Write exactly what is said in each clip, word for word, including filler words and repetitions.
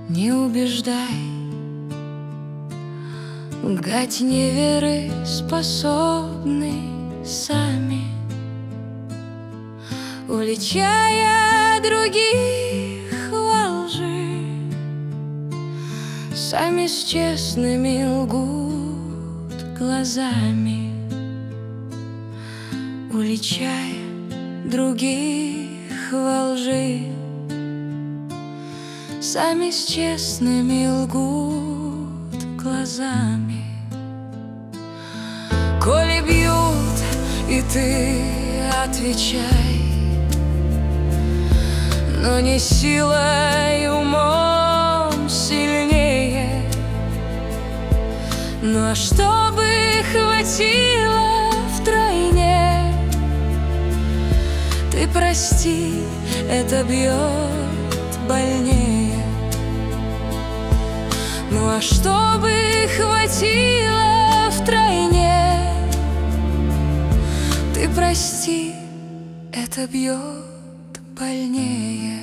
не убеждай. Лгать неверы способны сами, уличая других во лжи. Сами с честными лгут глазами, уличая других во лжи. Сами с честными лгут глазами. Коли бьют, и ты отвечай, но не силой, умом сильнее. Ну а чтобы хватило втройне, ты прости, это бьет больнее. Ну а чтобы хватило втройне, ты прости, это бьет больнее.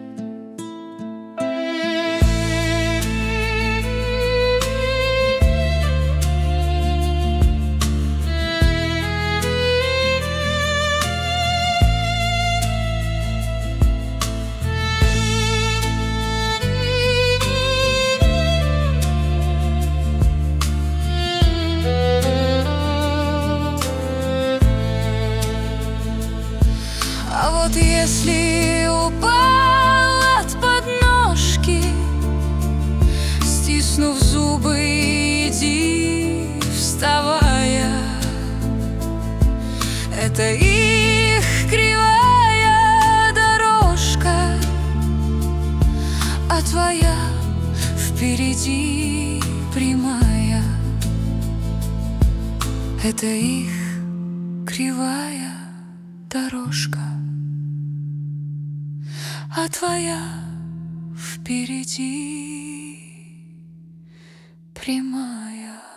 А вот если упал от подножки, стиснув зубы, иди, вставая. Это их кривая дорожка, а твоя впереди прямая. Это их кривая дорожка, а твоя впереди прямая.